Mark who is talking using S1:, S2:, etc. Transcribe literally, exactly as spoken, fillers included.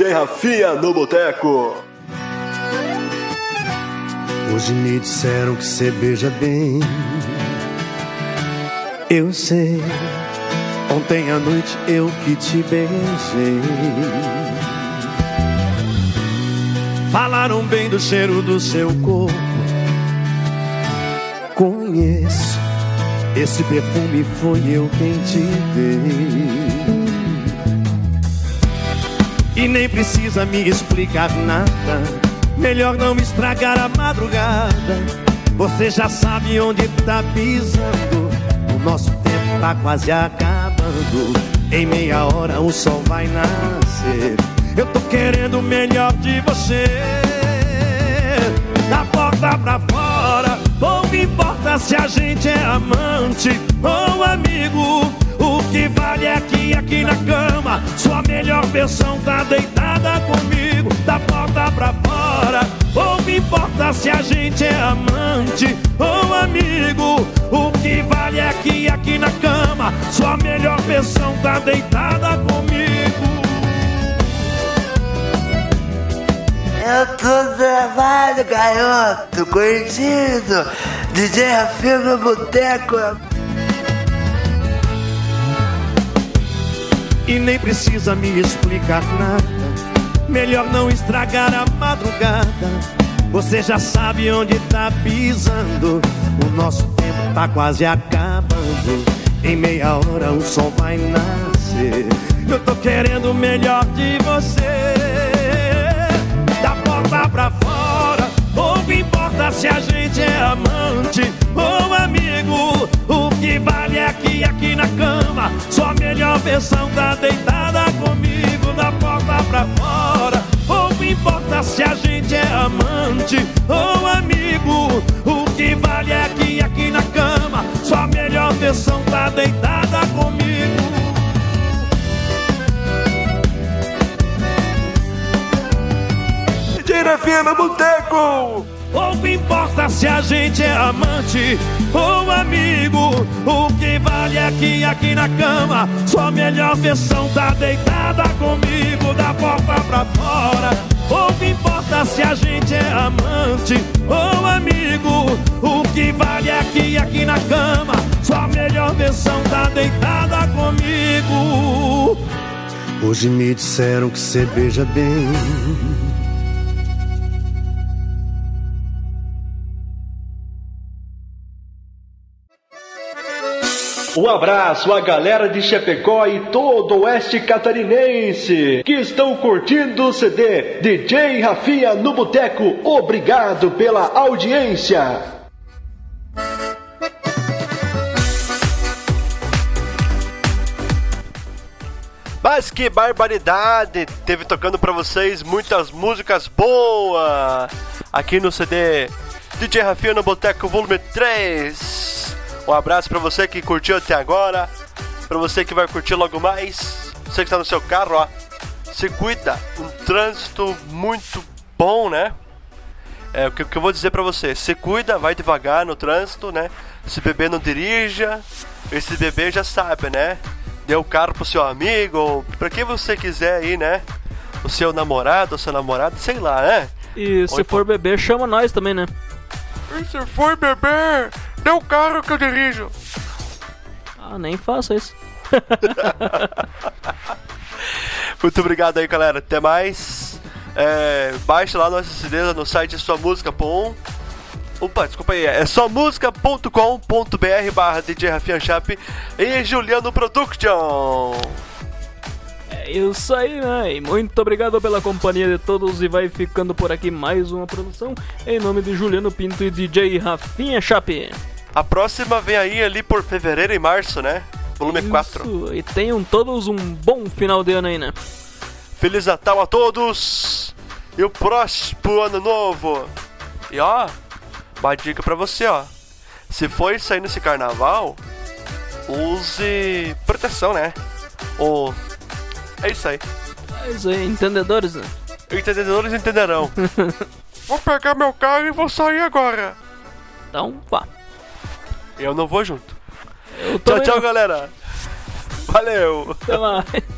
S1: J Rafinha no Boteco.
S2: Hoje me disseram que cê beija bem. Eu sei, ontem à noite eu que te beijei. Falaram bem do cheiro do seu corpo. Conheço, esse perfume foi eu quem te dei. E nem precisa me explicar nada, melhor não me estragar a madrugada. Você já sabe onde tá pisando, o nosso tempo tá quase acabando. Em meia hora o sol vai nascer. Eu tô querendo o melhor de você. Da porta pra fora, pouco importa se a gente é amante ou amigo. O que vale é que aqui na cama sua melhor versão tá deitada comigo. Da porta pra fora, pouco importa se a gente é amante ou amigo. O que vale é que aqui na cama sua melhor versão tá deitada comigo.
S3: Eu tô travado, garoto, curtindo D J Rafinha no Boteco.
S2: E nem precisa me explicar nada, melhor não estragar a madrugada. Você já sabe onde tá pisando, o nosso tempo tá quase acabando. Em meia hora o sol vai nascer. Eu tô querendo o melhor de você. Da porta pra fora, pouco importa se a gente é amante ou amigo. O que vale é que aqui na cama sua melhor versão tá deitada comigo. Da porta pra fora, pouco importa se a gente é amante ou amigo. O que vale é que aqui na cama sua melhor versão tá deitada comigo.
S1: D J Rafinha no Boteco.
S2: Pouco importa se a gente é amante ou amigo. O que vale é que aqui na cama sua melhor versão tá deitada comigo. Da porta pra fora, pouco importa se a gente é amante ou amigo. O que vale é que aqui na cama sua melhor versão tá deitada comigo. Hoje me disseram que cê beija bem.
S1: Um abraço à galera de Chapecó e todo o oeste catarinense que estão curtindo o C D D J Rafinha no Boteco. Obrigado pela audiência. Mas que barbaridade! Teve tocando pra vocês muitas músicas boas aqui no C D D J Rafinha no Boteco volume três. Um abraço pra você que curtiu até agora, pra você que vai curtir logo mais, você que tá no seu carro, ó, se cuida, um trânsito muito bom, né? É o que, que eu vou dizer pra você, se cuida, vai devagar no trânsito, né? Se beber não dirija, esse bebê já sabe, né? Dê o carro pro seu amigo, ou pra quem você quiser aí, né? O seu namorado, ou seu namorado, sei lá, né?
S4: E se for beber, chama nós também, né?
S1: E se for beber, dê o carro que eu dirijo.
S4: Ah, nem faça isso.
S1: Muito obrigado aí, galera. Até mais. É, baixe lá nossa C D no site sua música ponto com. Opa, desculpa aí. É só música ponto com ponto b r barra D J Rafinha Chape e Juliano Production.
S4: É isso aí, né? E muito obrigado pela companhia de todos. E vai ficando por aqui mais uma produção em nome de Juliano Pinto e D J Rafinha Chape.
S1: A próxima vem aí ali por fevereiro e março, né? Volume
S4: isso,
S1: quatro.
S4: E tenham todos um bom final de ano aí, né?
S1: Feliz Natal a todos e o próximo ano novo. E ó, uma dica pra você, ó. Se for sair nesse carnaval, use proteção, né? Ou... É isso aí.
S4: É isso aí, entendedores, né?
S1: Entendedores entenderão. Vou pegar meu carro e vou sair agora.
S4: Então, vá.
S1: Eu não vou junto.
S4: Eu
S1: Tchau, tchau,
S4: não.
S1: galera. Valeu.
S4: Até mais.